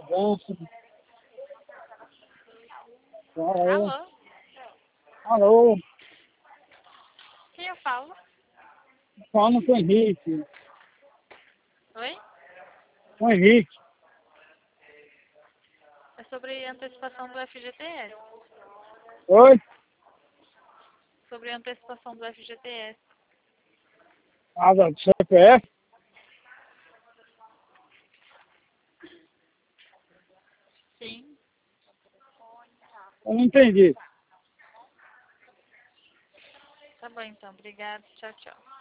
Johnson. Alô. Alô? Alô. Quem eu falo? Falando com o Henrique. Oi? Com o Henrique. É sobre antecipação do FGTS. Oi? Sobre antecipação do FGTS. Ah, do CPF? Sim. Eu não entendi. Tá bom então. Obrigada. Tchau, tchau.